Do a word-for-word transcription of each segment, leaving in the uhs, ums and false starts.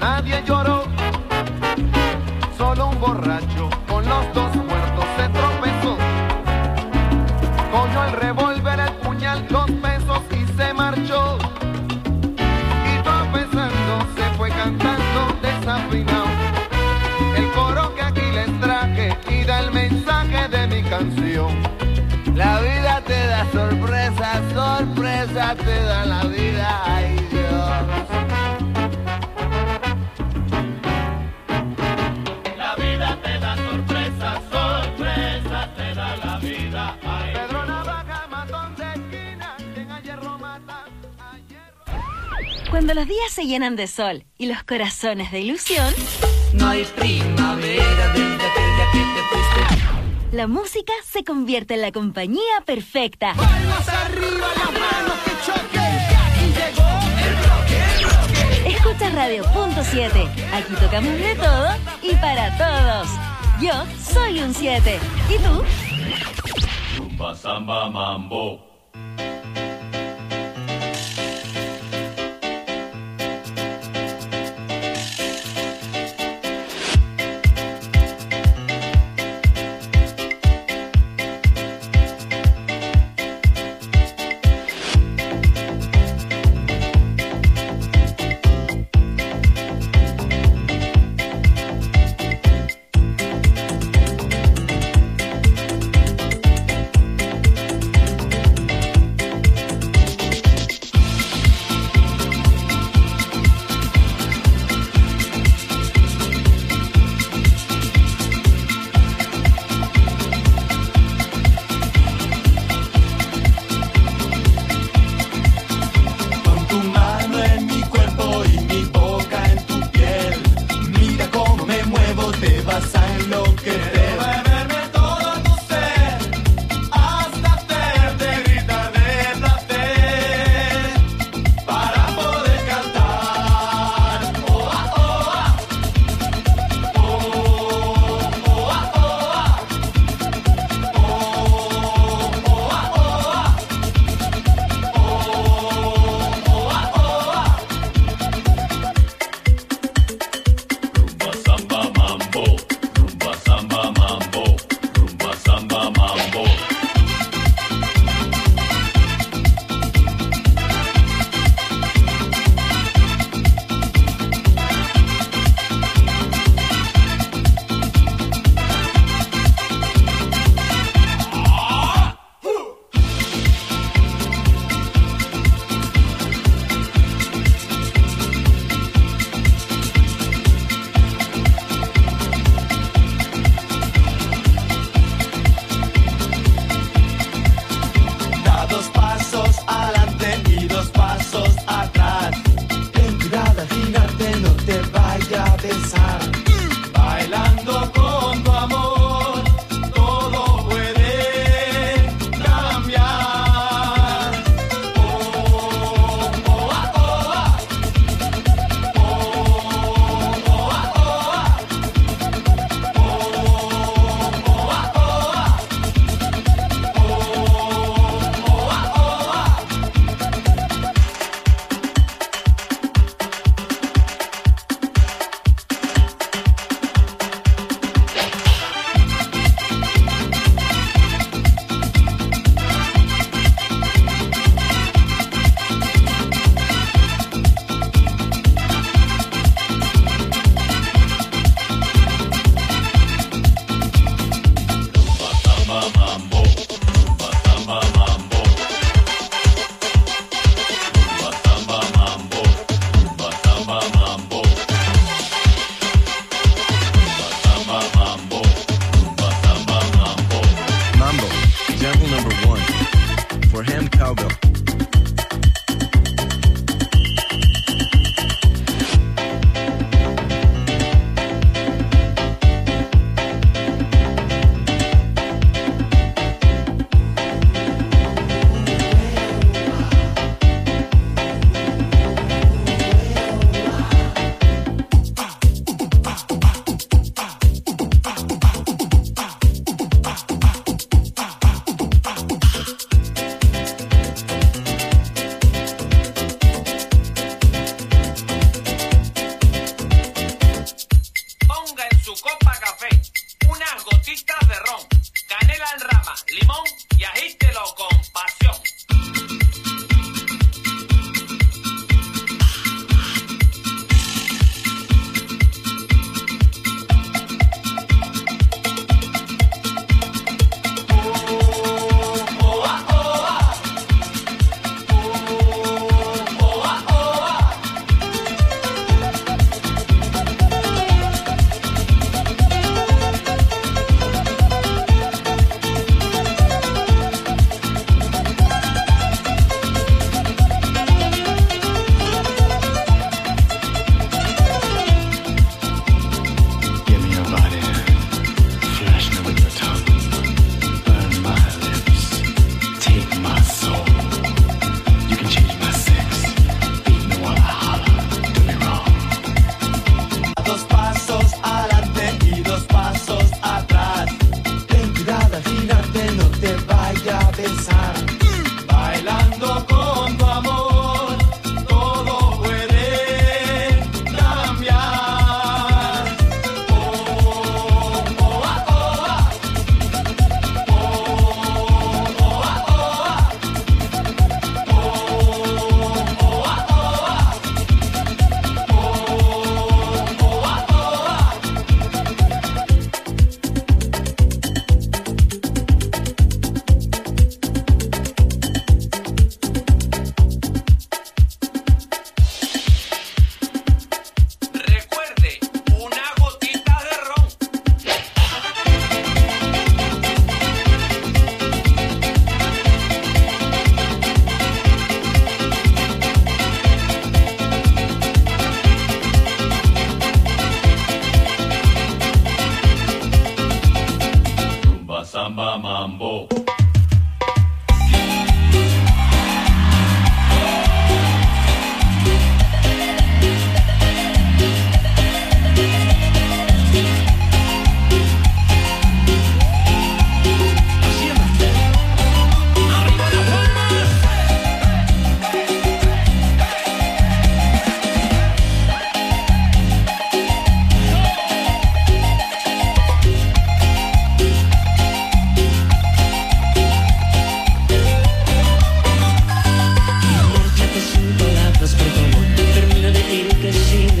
nadie lloró. Solo un borracho con los dos muertos se tropezó. Cogió el revólver, el puñal, dos pesos y se marchó. Y tropezando se fue cantando desafinado el coro que aquí les traje y da el mensaje de mi canción. La vida te da sorpresa, sorpresa te da la vida, ay Dios. La vida te da sorpresa, sorpresa te da la vida, ay Dios. Pedro Navaja, matón de esquina, quien a hierro mata, a hierro. Cuando los días se llenan de sol y los corazones de ilusión, no hay primavera desde aquel día que te fuiste. La música se convierte en la compañía perfecta. Palmas arriba, las manos que choquen, que aquí llegó el bloque, el bloque. Escucha Radio Punto siete. Aquí tocamos de todo y para todos. Yo soy un siete. ¿Y tú? Rumba, samba, mambo.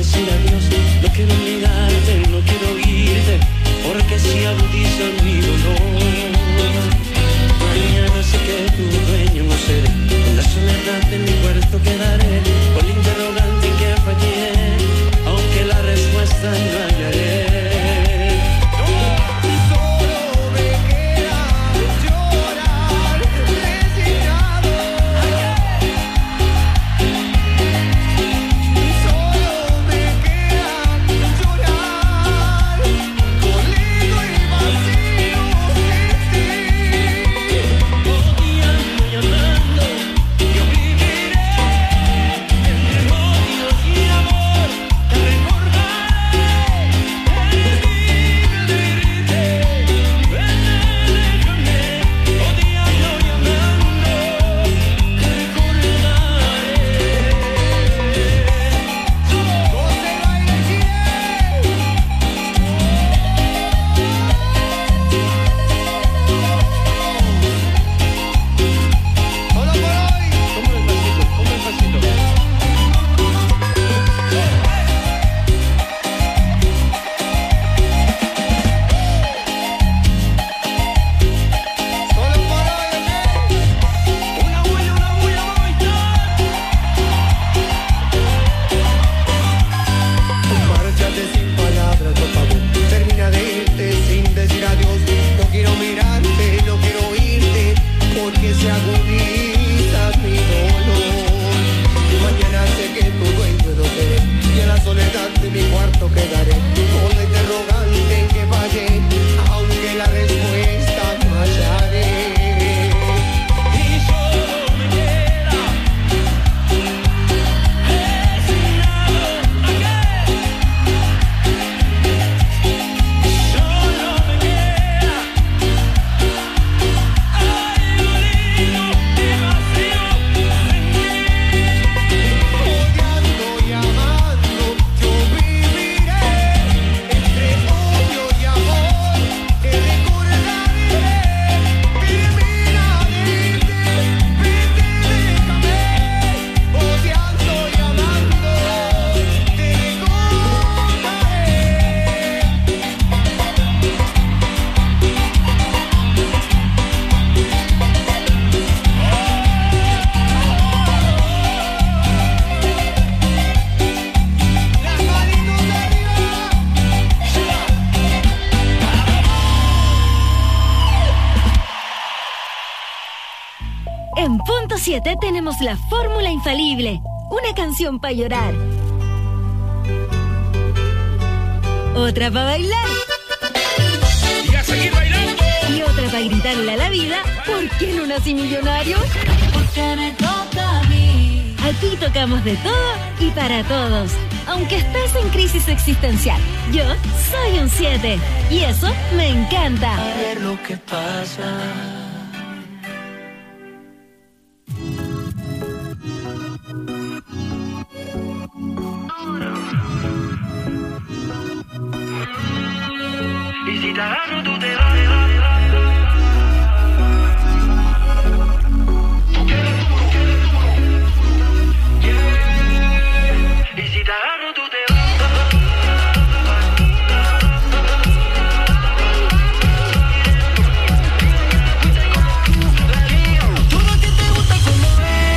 decir adiós, no quiero negarte, no quiero irte, porque si agudizas mi dolor. Mañana sé que tu dueño no seré, en la soledad de mi cuarto quedaré, con el interrogante en que fallé, aunque la respuesta no hallaré. Tenemos la fórmula infalible, una canción para llorar, otra para bailar y a seguir bailando, y otra para gritarle a la vida: ¿por qué no nací millonario? Porque me toca a mí. Aquí tocamos de todo y para todos, aunque estés en crisis existencial. Yo soy un siete y eso me encanta. A ver lo que pasa. Y si te agarro tú te vas. Tú quieres duro, quieres duro. Yeah. Y si te agarro tú te vas. Todo a ti te gusta como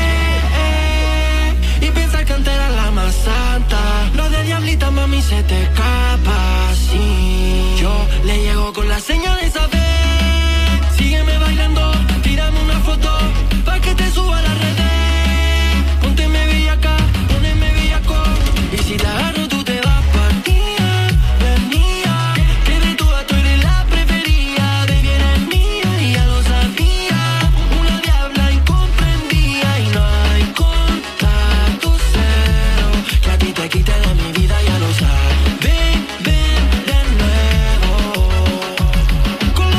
ves y pensar que antes era la más santa. Lo de diablita mami se te escapa así. Yo le llego con la señal de saber. Sígueme bailando, tírame una foto pa' que te suba a la red. Pónteme bellaca, poneme bellaco. Y si te agarro tú te vas partida, venía. Que de todas tú eres la preferida. De bien es mía y ya lo sabía. Una diabla incomprendida y no hay contacto cero. Que a ti te quite de mi vida ya lo sabes. Ven, ven de nuevo. Con la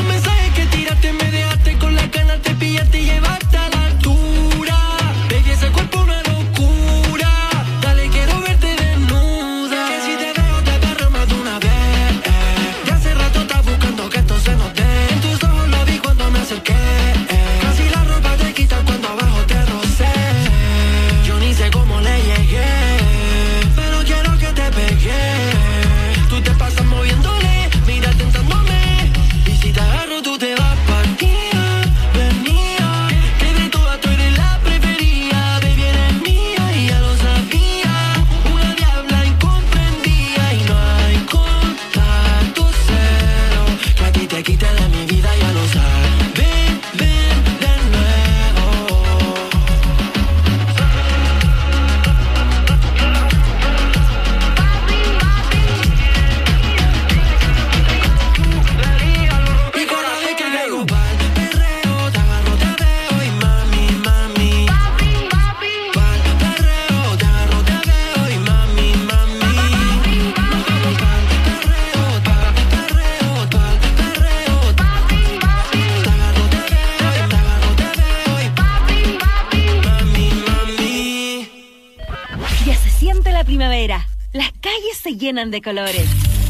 calles se llenan de colores.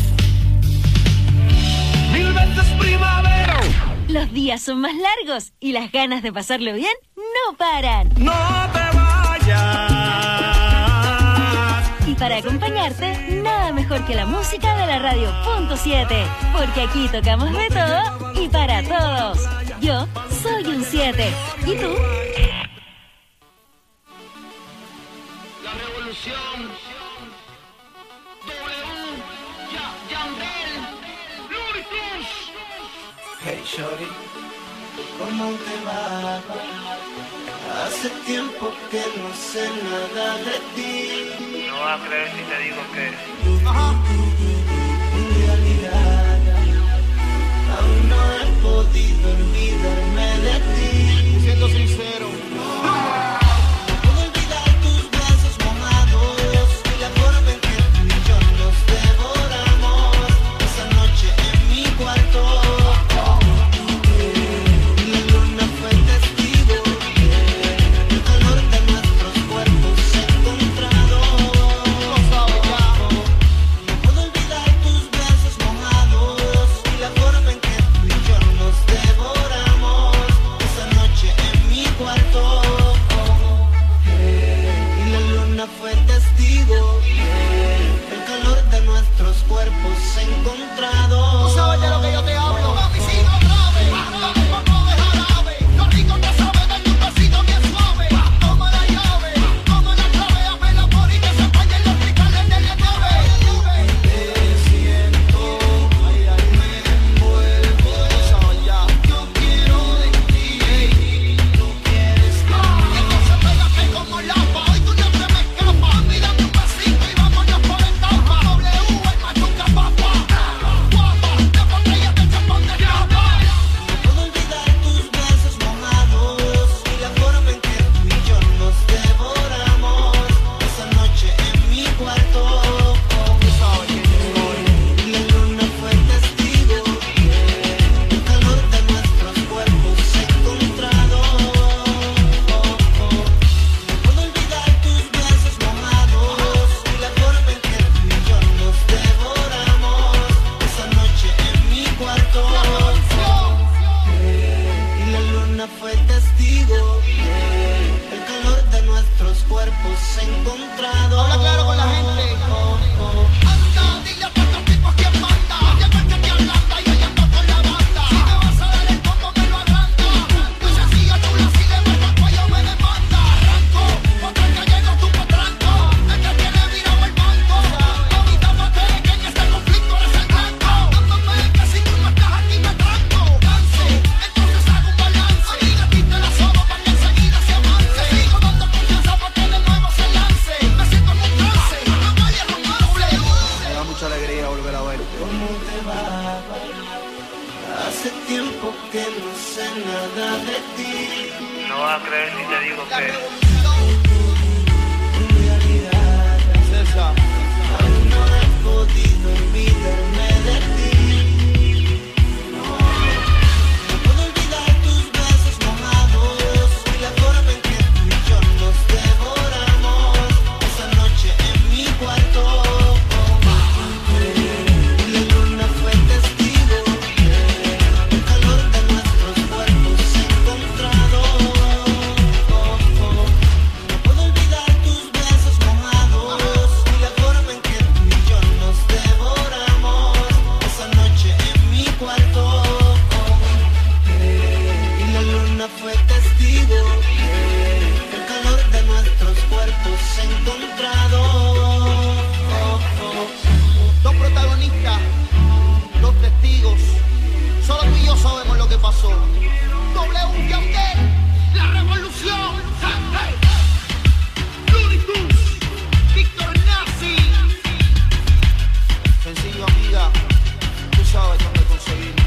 Mil veces primavera. Los días son más largos y las ganas de pasarlo bien no paran. No te vayas. Y para acompañarte, nada mejor que la música de la radio punto siete, porque aquí tocamos de todo y para todos. Yo soy un siete. ¿Y tú? La revolución. W, ya, Yandel, Looney Tunes. Hey shorty, ¿cómo te va? Hace tiempo que no sé nada de ti. No vas a creer si te digo que. En realidad, aún no he podido olvidarme de ti. Siendo sincero. No puedo olvidar tus besos mojados y la forma en que tú y yo nos devoramos esa noche en mi cuarto. Y la luna fue testigo, el calor de nuestros cuerpos encontrados. Lo sabes ya. No puedo olvidar tus besos mojados y la forma en que tú y yo nos devoramos esa noche en mi cuarto. Y la luna fue testigo, el calor de nuestros cuerpos encontrados. Tú sabes de lo que yo te hablo. Mami, si no grave, dame un poco de jarabe. Lo rico que sabe, dame un besito bien suave. Toma la llave, toma la clave, hazme la por y que se fallen los cristales de la nave. Te siento, ay, ay, me envuelvo. Tú sabes ya. Yo quiero de ti, tú quieres Entonces pégate como lapa, hoy tú no te me escapas. Mírame un besito y vámonos por etapa. W, el machuca papa. Guapa, de botella de chapón de capa. No puedo olvidar tus besos mojados y la forma en que tú y yo nos devoramos esa noche en mi cuarto. Tú sabes quién yo soy. Y la luna fue testigo, el calor de nuestros cuerpos encontrados. No puedo olvidar tus besos mojados y la forma en que tú y yo nos devoramos esa noche en mi cuarto. Y la luna fue testigo, el calor de nuestros cuerpos encontrados. Habla claro con la gente. Anda, dile a estos tipos quién manda. Ya ves que te ablanda y yo ando con la banda. Si me vas a dar el combo me lo agranda. Muy sencillo, chula, si le meto el cuello me demanda. Arranco, otra que llega tu potranco. El que tiene virado el banco. Mamita, mate, que en este conflicto eres el blanco. Dándome que si tú no estás aquí me tranco. Danzo, entonces hago un balance. Y le quito la soga para que enseguida se avance. Sigo dando confianza para que de nuevo se lance. Me siento en un trance, no vaya romance. Me da mucha alegría volver a verte. ¿Cómo te va? Hace tiempo que no sé nada de ti. No vas a creer si te digo que. En realidad, César. aún no he podido olvidarme de ti. No, no puedo olvidar tus besos mojados y la forma en que tú y yo nos devoramos esa noche en mi cuarto. Y la luna fue testigo, el calor de nuestros cuerpos encontrados. No puedo olvidar tus besos mojados y la forma en que tú y yo nos devoramos esa noche en mi cuarto. Y la luna fue testigo, el calor de nuestros cuerpos encontrados. Dos protagonistas, dos testigos. Solo tú y yo sabemos lo que pasó. W, Yandel, la revolución. Hey, hey. Looney Tunes, Víctor Nazi. Sencillo, amiga. Tú sabes dónde conseguirlo.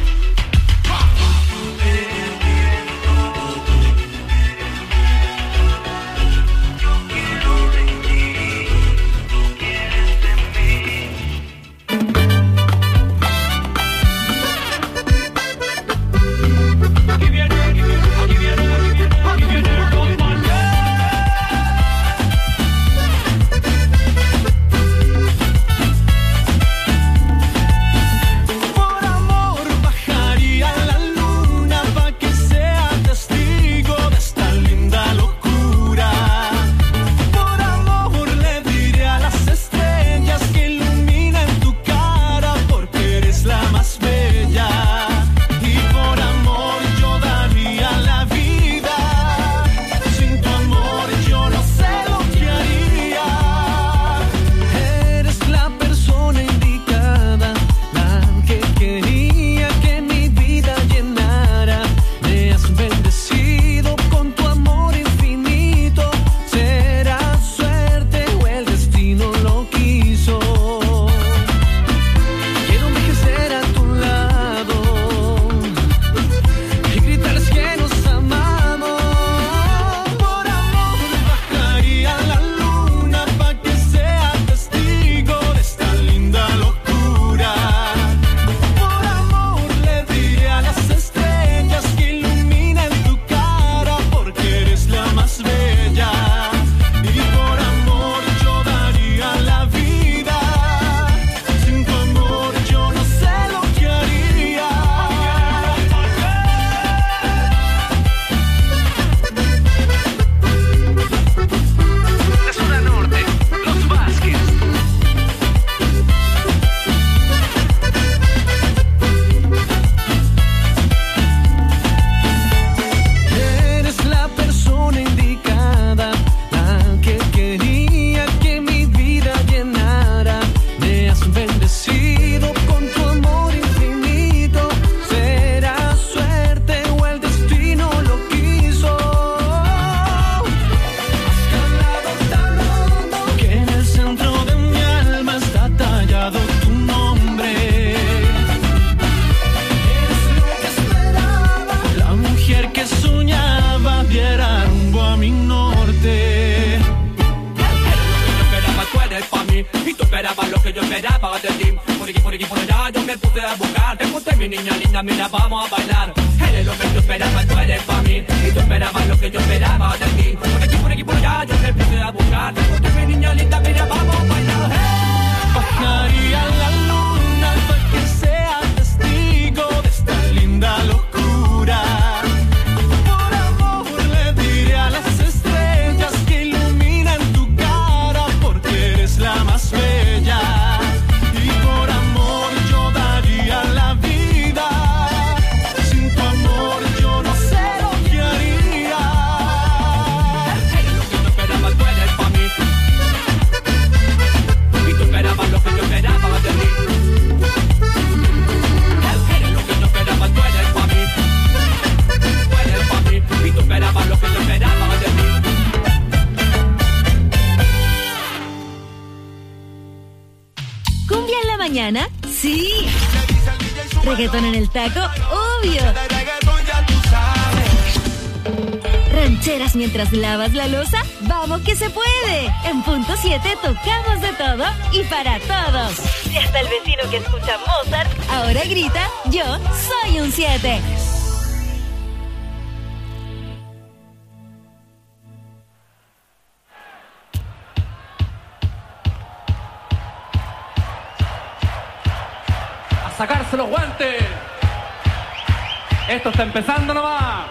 esperaba de ti. Por aquí, por aquí, por allá, yo me puse a buscar. Te puse mi niña linda, mira, vamos a bailar. Eres lo que yo esperaba, tú eres pa' mí. Y tú esperabas lo que yo esperaba de ti. Por aquí, por aquí, por allá, yo me puse a buscar. Te puse mi niña linda, mira, vamos a bailar. Hey. Bajaría la luna para que sea testigo de esta linda locura. Por amor le diré a las estrellas que iluminan tu cara, porque eres la más bella. Y por amor yo daría la vida. Sin tu amor yo no sé lo que haría. Eres lo que yo esperaba, tú eres pa' mí. Y tú esperabas lo que yo esperaba de ti. Eres lo que yo esperaba, tú eres pa' mí. Tú eres pa' mí. Y tú esperabas lo que yo esperaba de ti. ¿Cumbia en la mañana? Sí. ¿Reggaetón en el taco? Obvio. ¿Rancheras mientras lavas la loza? ¡Vamos que se puede! En Punto siete tocamos de todo y para todos. Y hasta el vecino que escucha Mozart ahora grita, yo soy un siete. A sacarse los guantes. Esto está empezando nomás.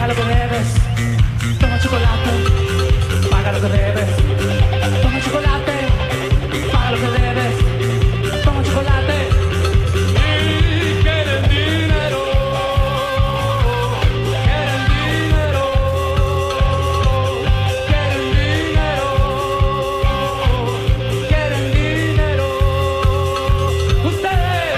paga lo que debes. Toma chocolate, paga lo que debes. Toma chocolate, paga lo que debes. Toma chocolate. Y quieren dinero, quieren dinero, quieren dinero, quieren dinero. Ustedes.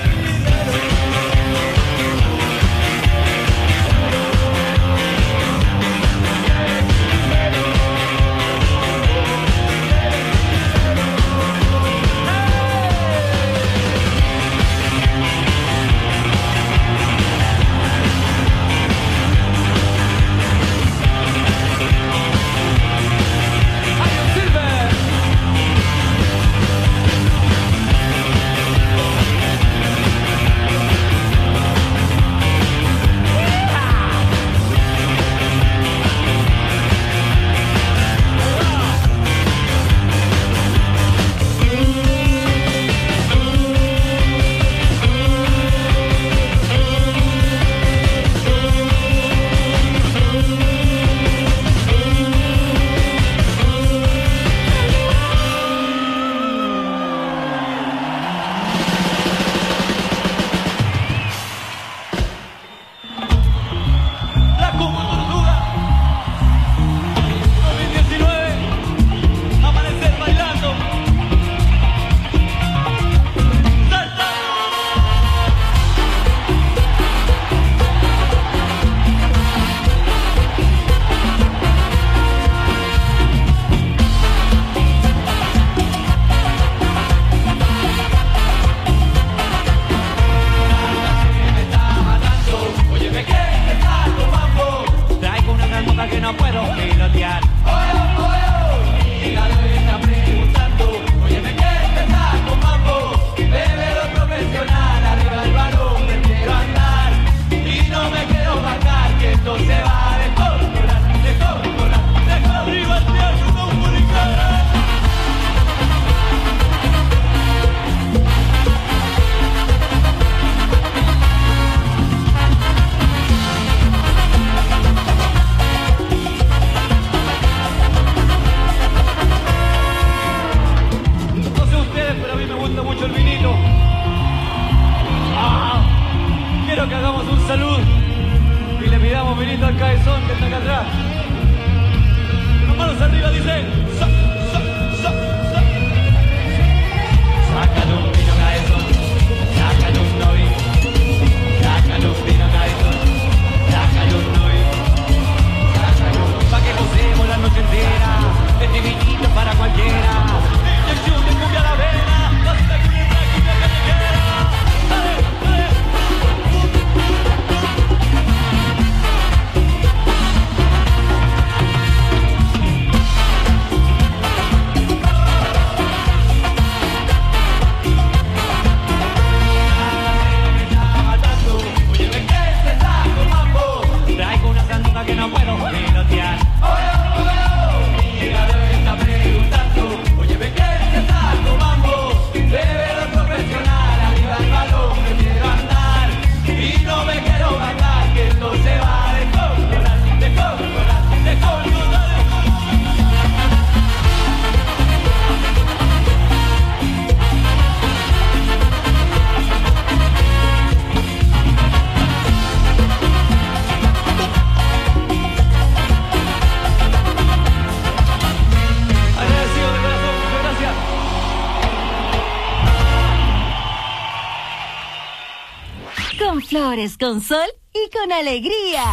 Flores con sol y con alegría.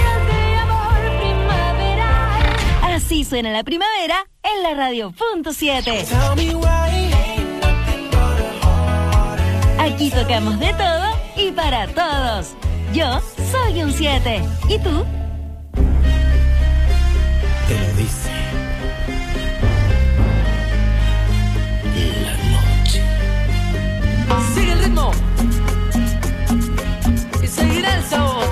Así suena la primavera en la radio punto siete. Aquí tocamos de todo y para todos. Yo soy un siete. ¿Y tú? Te lo dice la noche. Sigue el ritmo. Y seguirá el sabor.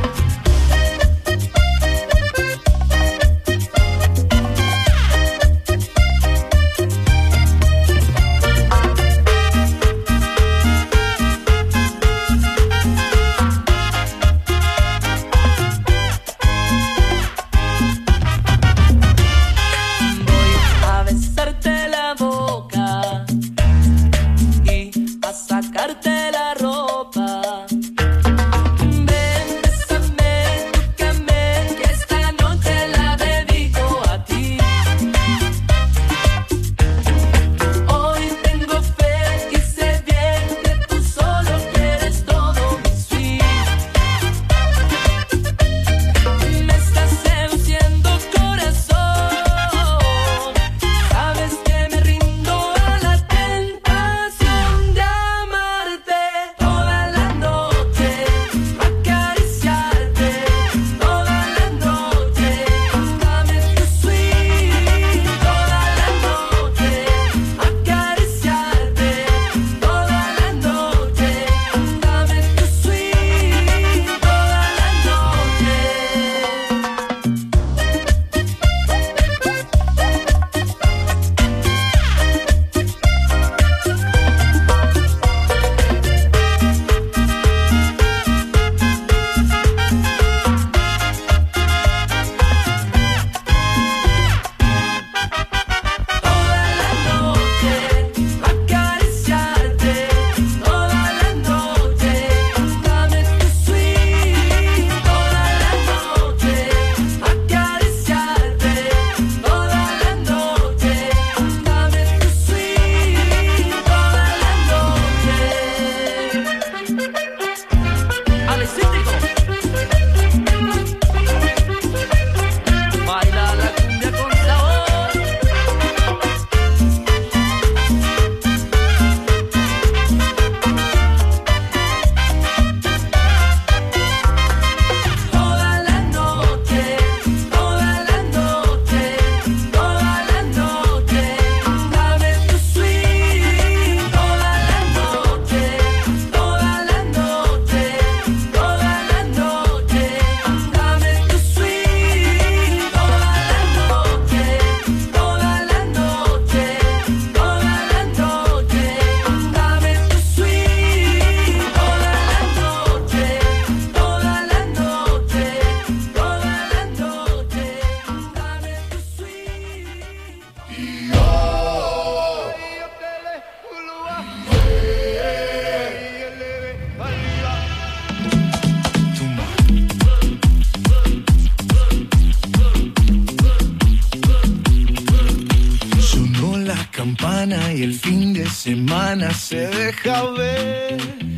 y el fin de semana se deja ver.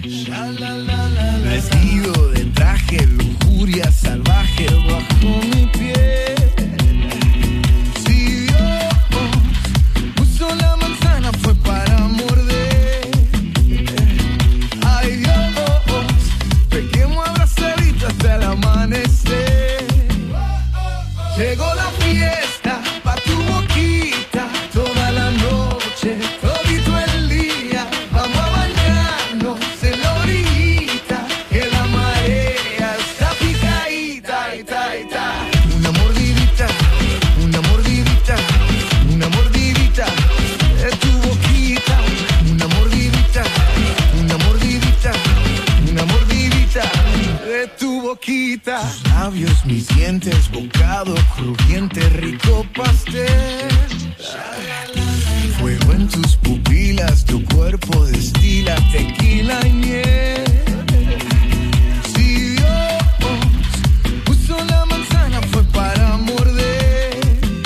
Vestido de traje, lujuria salvaje bajo mi piel. Si Dios puso la manzana fue para morder. Ay Dios, pequemos abrazaditos hasta el amanecer. Llegó la fiesta pa' tu boquita, toda la noche, todito el día. Vamos a bañarnos en la orillita, que la marea está picadita, ita, ita. Una mordidita, una mordidita, una mordidita de tu boquita. Una mordidita, una mordidita, una mordidita de tu boquita. Tus labios, mis dientes, bocado crujiente, rico pastel. Fuego en tus pupilas, tu cuerpo destila tequila y miel. Si Dios puso la manzana fue para morder.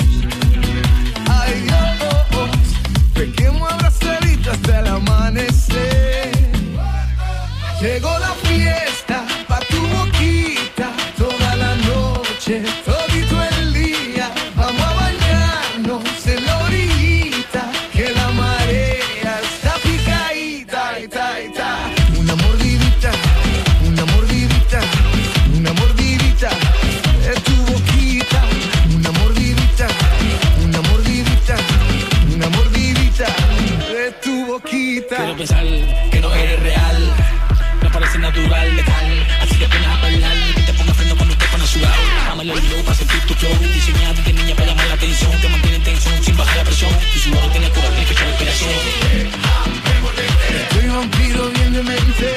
Ay Dios, pequemos abrazaditos hasta el amanecer. Llegó la fiesta pa' tu boquita, toda la noche, todito el día. Vamos a bañarnos en la orillita, que la marea está picadita, ita, ita. Una mordidita, una mordidita, una mordidita de tu boquita. Una mordidita, una mordidita, una mordidita de tu boquita. Quiero pensar que no eres real, me parece natural, letal. Así que pones a bailar, que te ponga freno cuando te pones sudado. Dámelo el glow para sentir tu flow. Diseñado de niña para llamar la atención, te mantiene en tensión sin bajar la presión. Tu sudor tiene cura, tiene fecha de respiración. Estoy vampiro bien demente,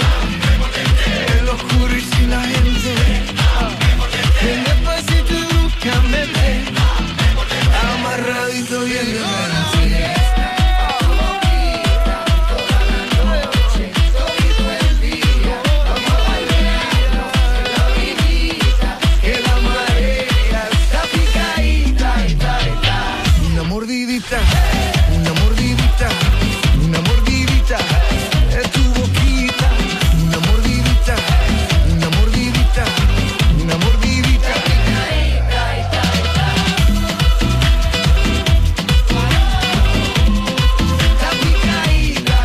el oscuro y sin la gente. Ven despacito y búscame, amarradito bien demente. Una mordidita, una mordidita, una mordidita de tu boquita. Una mordidita, una mordidita, una mordidita. Está picadita.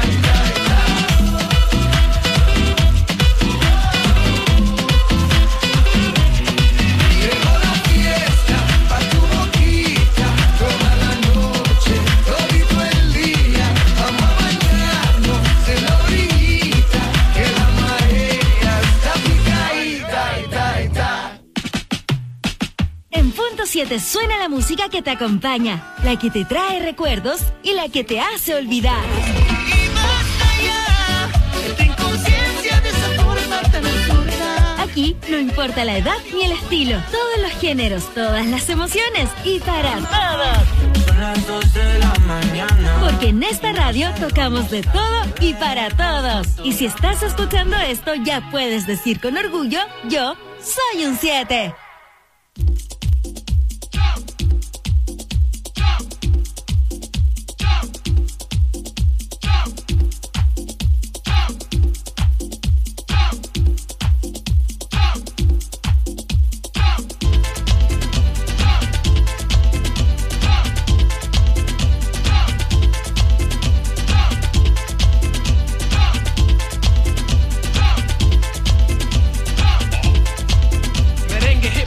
Llegó la fiesta pa' tu boquita, toda la noche, todito el día. Vamos a bañarnos en la orillita, que la marea está picadita, ita, ita. En punto siete suena la música que te acompaña, la que te trae recuerdos y la que te hace olvidar. Y más allá, esta inconsciencia de esa forma tan absurda. Aquí no importa la edad ni el estilo, todos los géneros, todas las emociones y para todos. Son las dos de la mañana. Porque en esta radio tocamos de todo y para todos. Y si estás escuchando esto, ya puedes decir con orgullo, yo soy un siete. Merengue.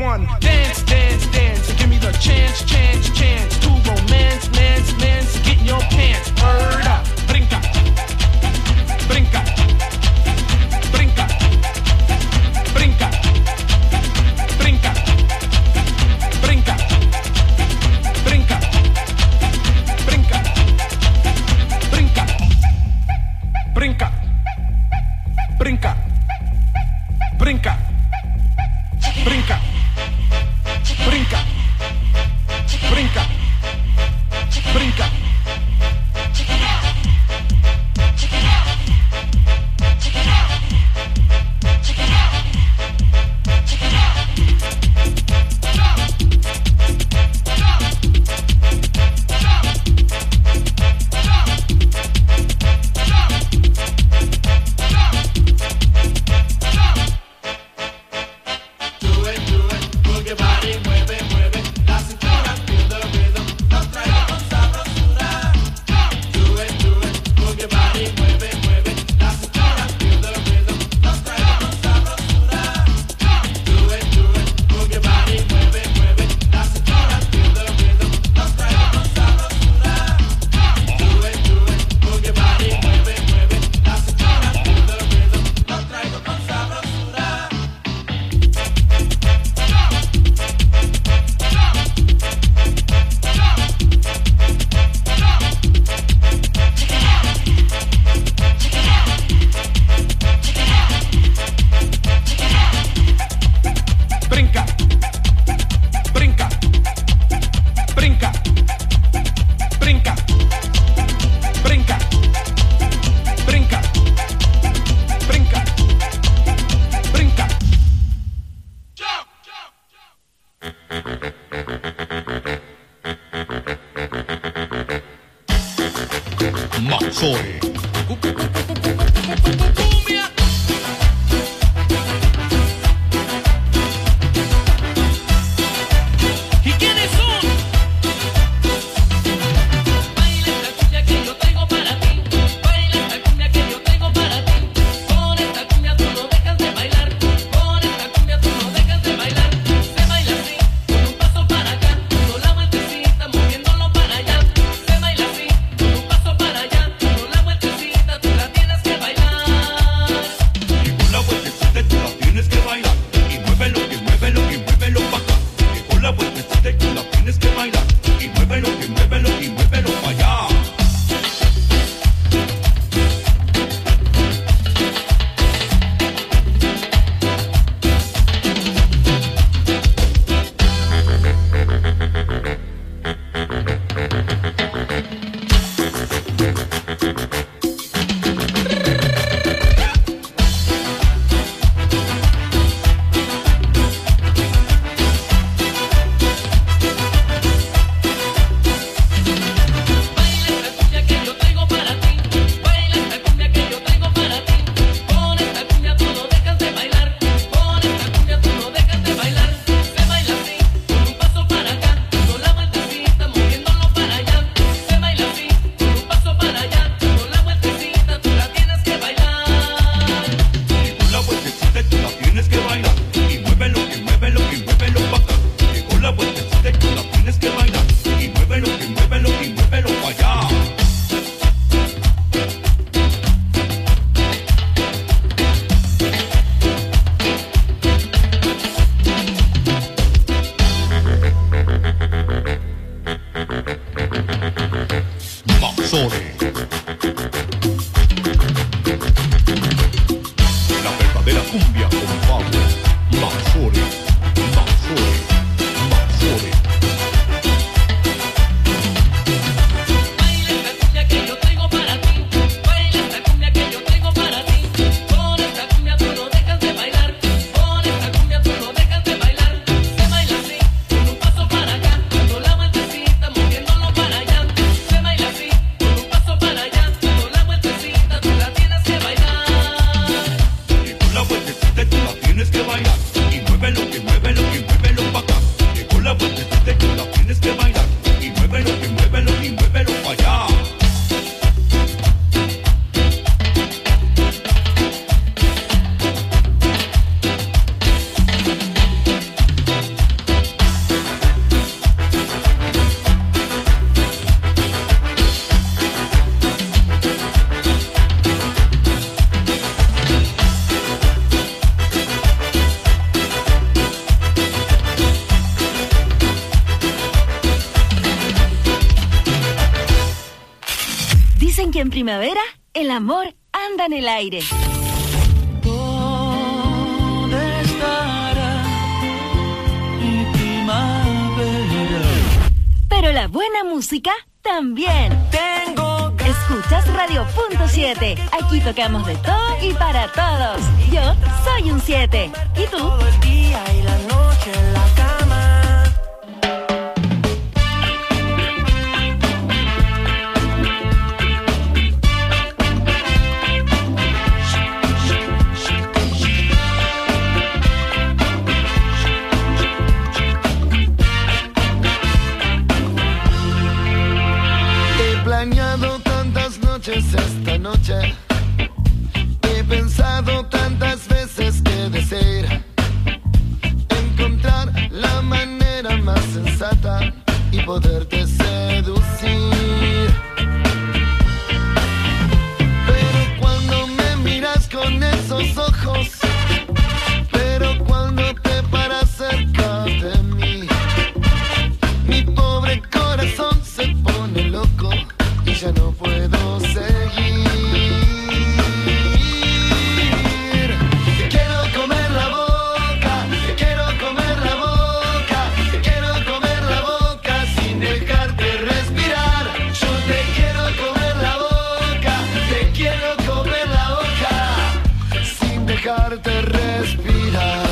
one. Dance, dance, dance, and give me the chance, chance, chance to romance, mance, mance, get in your pants. Word up, brinca, brinca, brinca, brinca, brinca, brinca, brinca, brinca, brinca, brinca, brinca, brinca, brinca, brinca, brinca, brinca. Mazzoli. Tienes que bailar y mueve lo que mueve. Dicen que en primavera el amor anda en el aire. ¿Dónde estará mi primavera? Pero la buena música también. Tengo Escuchas Radio Punto siete. Aquí tocamos de todo y para todos. Yo soy un siete. ¿Y tú? todo el día y la noche en la cama. Esta noche he pensado tantas veces que desear encontrar la manera más sensata y poderte seducir. Pero cuando me miras con esos ojos, pero cuando te paras cerca de mí, mi pobre corazón se pone loco y ya no puedo seguir. Te quiero comer la boca, te quiero comer la boca, te quiero comer la boca sin dejarte respirar. Yo te quiero comer la boca, te quiero comer la boca sin dejarte respirar.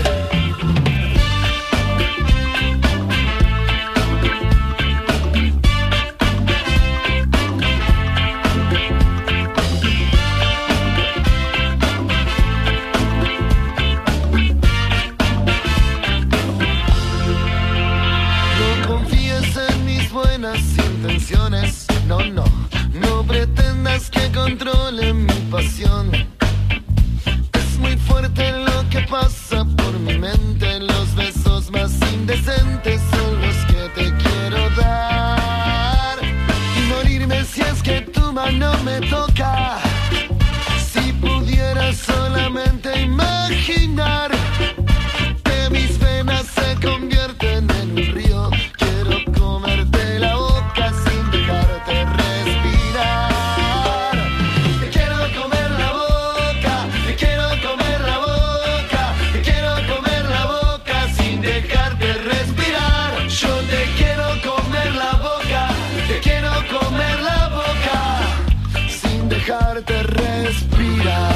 No, no, no pretendas que controle mi pasión. Es muy fuerte lo que pasa por mi mente. Los besos más indecentes son los que te quiero dar. Y morirme si es que tu mano me toca. Si pudiera solamente imaginar que mis venas se convierten en un río. Quiero comerte la boca sin dejarte respirar. Te quiero comer la boca, te quiero comer la boca, te quiero comer la boca sin dejarte respirar. Yo te quiero comer la boca, te quiero comer la boca sin dejarte respirar.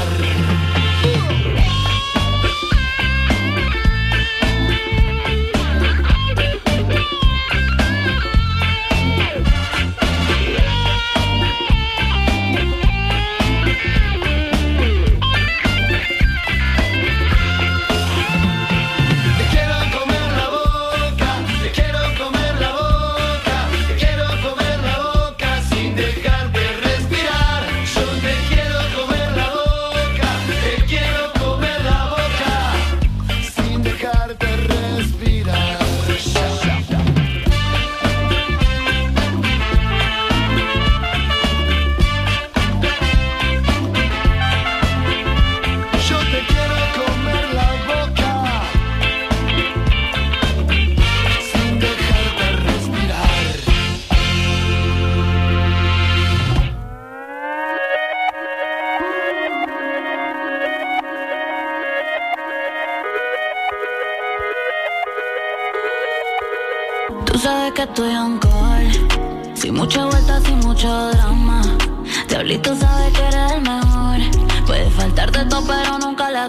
Que estoy on call, sin mucha vuelta, sin mucho drama. Diablito sabe que eres el mejor. Puede faltarte todo, pero nunca la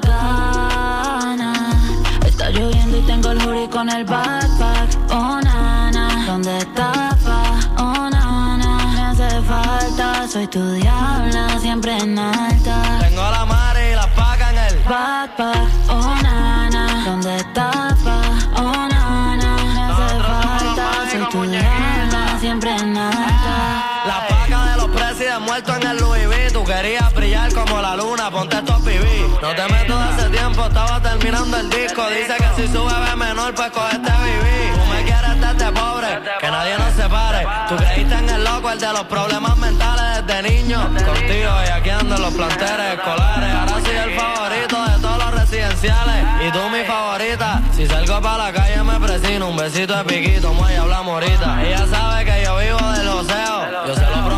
gana. Está lloviendo y tengo el hoodie con el backpack. Oh, nana, ¿dónde estás, pa? Oh, nana, me hace falta. Soy tu diabla, siempre en alta. Tengo la madre y la paca en el backpack. Oh, nana, ¿dónde estás, pa? Oh, nana, me hace falta. Soy tu diabla, siempre en alta. La paca de los presidentes muertos en el Louis V. Tú querías brillar como la luna, ponte estos pibí. No te meto de hace tiempo, estaba terminando el disco. Dice que si sube B menor, pues cogete viví. Tú me quieres desde pobre, que nadie nos separe. Tú creíste en el loco, el de los problemas mentales desde niño. Contigo y aquí ando en los planteles escolares. Ahora soy el favorito de todos los residenciales. Y tú mi favorita. Si salgo pa' la calle me presino. Un besito de piquito, muelle, hablamos ahorita. Ella sabe que yo vivo del joseo. Yo se lo prometí,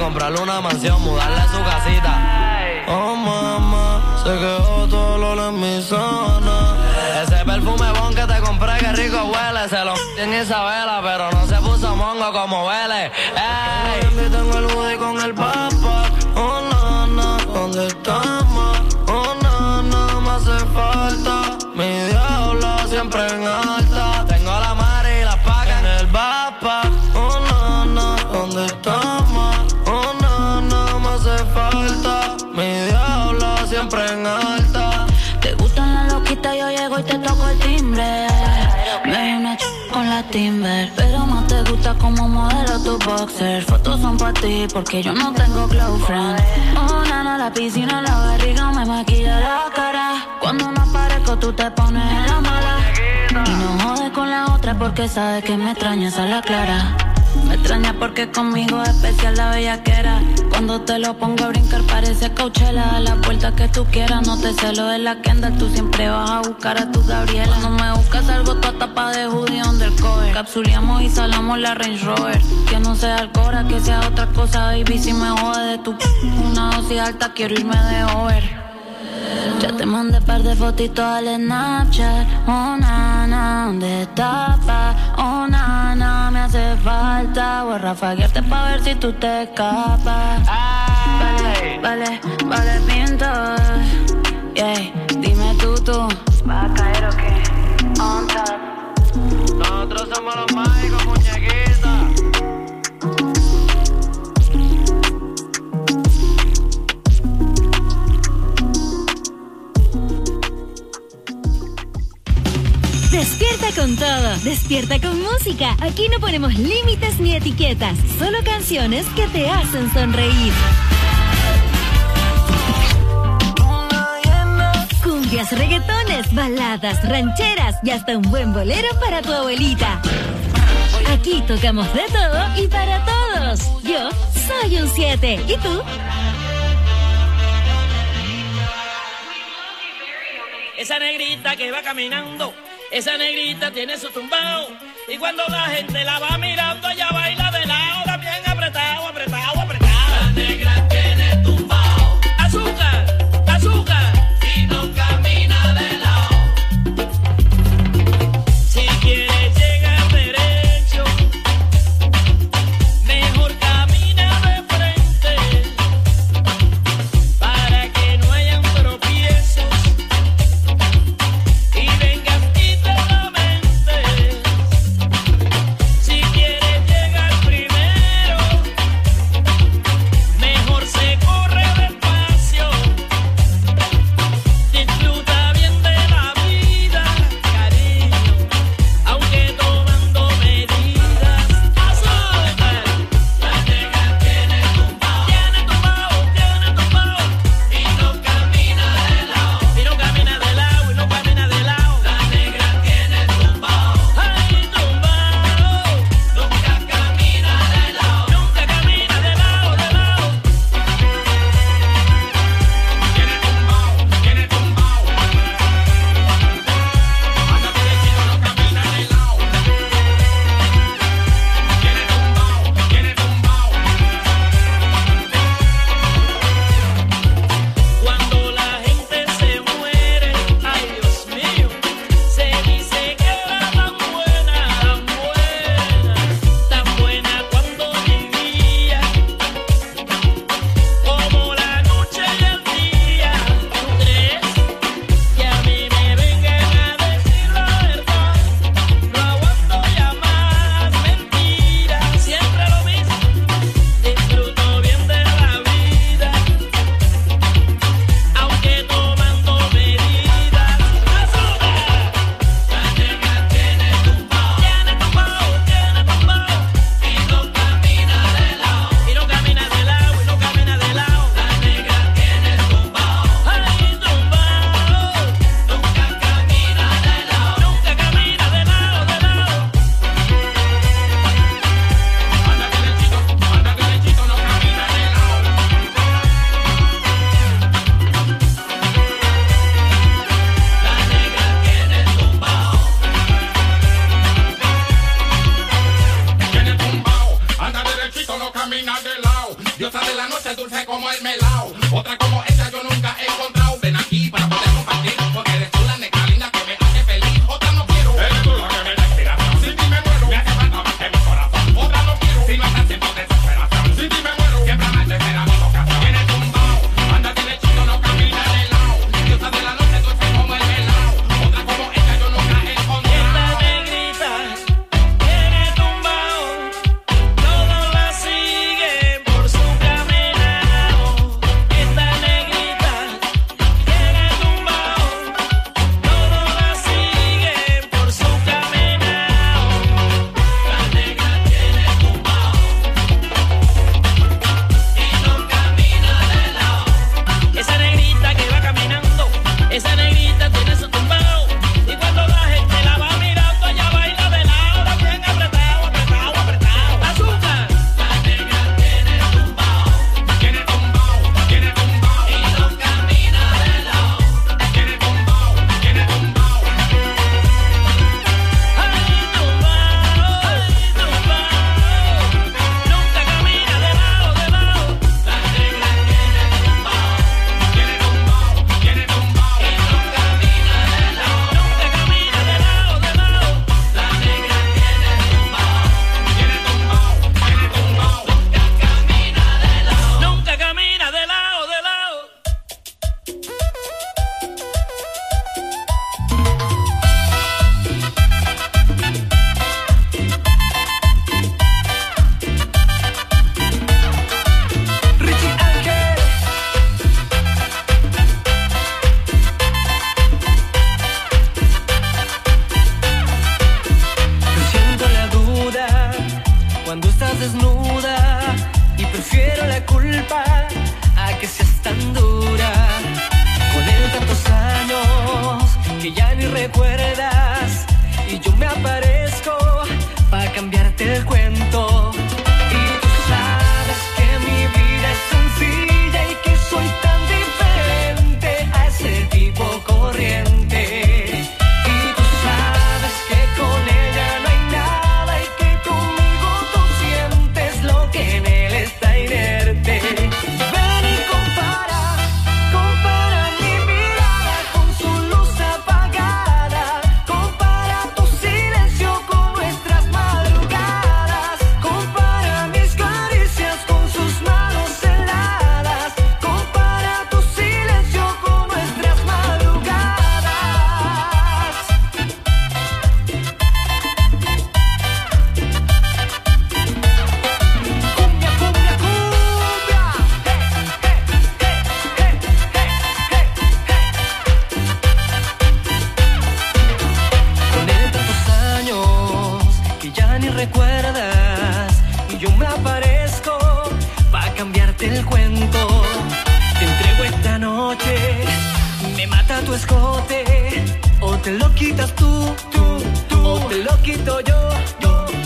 comprarle una mansión, mudarle a su casita. Oh, mamá, se quedó todo el olor en mi zona. Ese perfume bon que te compré, que rico huele. Se lo en Isabela, pero no se puso mongo como huele. Ey, tengo el hoodie con el papa. Oh, no, no, ¿dónde estamos? Oh, no, no, me hace falta. Mi diablo siempre en alta. Tengo la Mari y las pacas en el Bapa. Oh, no, no, ¿dónde estamos? Oh, no, no, me hace falta. Mi diablo siempre en alta. Te gustan las loquitas, yo llego y te toco el timbre. Me doy una ch con la Timber, pero más te gusta como modelo tu boxer. Fotos son para ti porque yo no tengo close friend. Oh, nana, la piscina, la barriga me maquilla la cara. Cuando no aparezco tú te pones en la mala. Y no jodes con la otra porque sabes que me extrañas a la clara. Me extraña porque conmigo es especial la bellaquera. Cuando te lo pongo a brincar parece Coachella. A la vuelta que tú quieras, no te celo de la Kendall. Tú siempre vas a buscar a tu Gabriela. No me buscas algo, tu tapa de hoodie undercover. Capsuleamos y salamos la Range Rover. Que no sea Alcora, que sea otra cosa, baby. Si me jode de tu p*** una dosis alta, quiero irme de over. Ya te mandé par de fotitos al Snapchat. Oh, nana, ¿dónde estás, pa? Oh, nana, me hace falta. Voy a rafaguearte pa' ver si tú te escapas. Vale, vale, vale, pintos. Yeah, dime tú, tú. ¿Vas a caer o qué? On top. Nosotros somos los mágicos, muñequitas. Despierta con todo, despierta con música. Aquí no ponemos límites ni etiquetas, solo canciones que te hacen sonreír. Cumbias, reggaetones, baladas, rancheras y hasta un buen bolero para tu abuelita. Aquí tocamos de todo y para todos. Yo soy un siete. ¿Y tú? Esa negrita que va caminando, esa negrita tiene su tumbao. Y cuando la gente la va mirando, ella baila de lado, también apretado, apretado, apretado. La negra tiene tumbao. Azúcar, azúcar. Y no camina de lado. Si quieres llegar derecho, mejor camina de frente. Para que no hayan tropiezos. Y vengas y te lamentes. Si quieres llegar Diosa de la noche, dulce como el melao. Otra como ella yo nunca he encontrado. Ven aquí para poder compartir, porque eres tú la negra linda que me hace feliz. Otra no quiero. Eres tú la que me da inspiración. Sin ti me muero. Me hace falta más que mi corazón. Otra no quiero. Si no estás tiempo de desesperación. Sin ti me muero. Siempre más de ser amigo que hasta viene tumbao. Anda derechito, no camina de lado. Diosa de la noche, dulce como el melao. Otra como ella yo nunca he encontrado. Esta negrita tiene tumbao. Todos la siguen por su caminado. Esta negrita tiene tumbao. Todos la siguen por su caminado. La negra tiene tumbao y no camina de lado. Esa negrita que va caminando, esa negrita tiene su tumbao. Y cuando la gente la va mirando, ella baila de lado, bien apretado, apretado, apretado. Azúcar. La negra tiene tumbao, Tiene tumbao, tiene tumbao. y no camina de lado. Tiene tumbao, tiene tumbao. Ay, tumbao, ay, tumbao. Nunca camina de lado, de lado. La negra tiene tumbao, Tiene tumbao, tiene tumbao. y no camina de lado. Nunca camina de lado, de lado. La negra tiene tumbao, Tiene tumbao, tiene tumbao. nunca camina de lado, de lado. Richie Ángel. Yo siento la duda cuando estás desnuda y prefiero la culpa a que seas tan dura. Con él tantos años que ya ni recuerdas y yo me aparezco para cambiarte el cuento. Y tú sabes que mi vida es sencilla y que soy tan diferente a ese tipo corriente. Y tú sabes que con ella no hay nada y que conmigo tú sientes lo que en él está inerte. Ven y compara, compara mi mirada con su luz apagada. Compara tu silencio con nuestras madrugadas. Compara mis caricias con sus manos heladas. Compara tu silencio con nuestras madrugadas. Cumbia, cumbia, cumbia. Con él tantos años que ya ni recuerdas y yo me aparezco para cambiarte el cuento. Te entrego esta noche, me mata tu escote, o te lo quitas tú, tú, tú, o te lo quito yo, yo,